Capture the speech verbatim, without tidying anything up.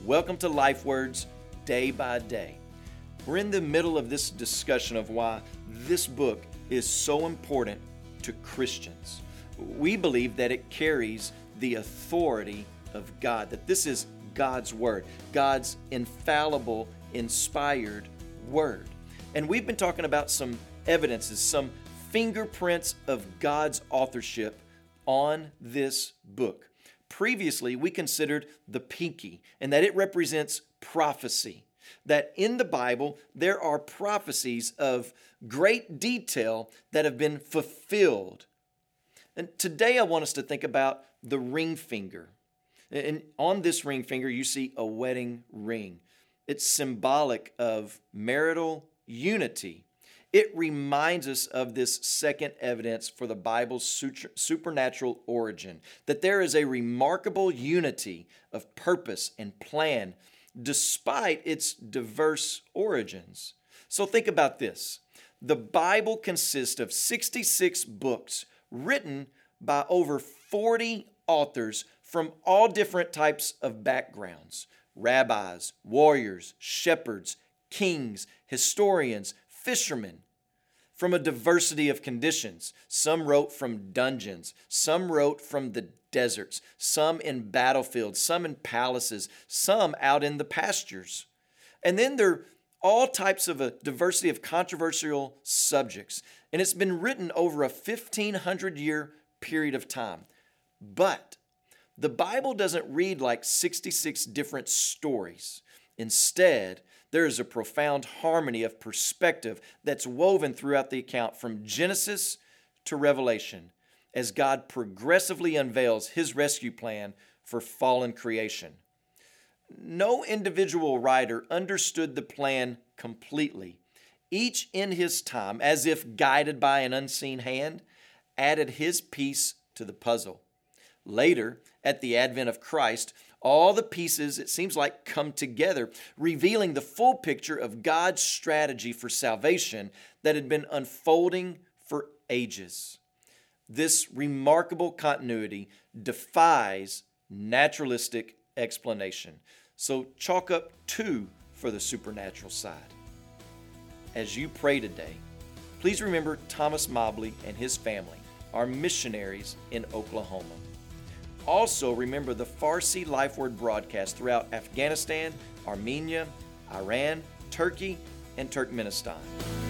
Welcome to Life Words Day by Day. We're in the middle of this discussion of why this book is so important to Christians. We believe that it carries the authority of God, that this is God's Word, God's infallible, inspired Word. And we've been talking about some evidences, some fingerprints of God's authorship on this book. Previously, we considered the pinky, and that it represents prophecy. That in the Bible, there are prophecies of great detail that have been fulfilled. And today I want us to think about the ring finger. And on this ring finger, you see a wedding ring. It's symbolic of marital unity. It reminds us of this second evidence for the Bible's supernatural origin, that there is a remarkable unity of purpose and plan despite its diverse origins. So think about this. The Bible consists of sixty-six books written by over forty authors from all different types of backgrounds: rabbis, warriors, shepherds, kings, historians, fishermen, from a diversity of conditions. Some wrote from dungeons, some wrote from the deserts, some in battlefields, some in palaces, some out in the pastures. And then there are all types of a diversity of controversial subjects. And it's been written over a fifteen hundred year period of time. But the Bible doesn't read like sixty-six different stories. Instead, there is a profound harmony of perspective that's woven throughout the account from Genesis to Revelation as God progressively unveils His rescue plan for fallen creation. No individual writer understood the plan completely. Each in his time, as if guided by an unseen hand, added his piece to the puzzle. Later, at the advent of Christ, all the pieces, it seems like, come together, revealing the full picture of God's strategy for salvation that had been unfolding for ages. This remarkable continuity defies naturalistic explanation. So chalk up two for the supernatural side. As you pray today, please remember Thomas Mobley and his family, our missionaries in Oklahoma. Also, remember the Farsi Life Word broadcast throughout Afghanistan, Armenia, Iran, Turkey, and Turkmenistan.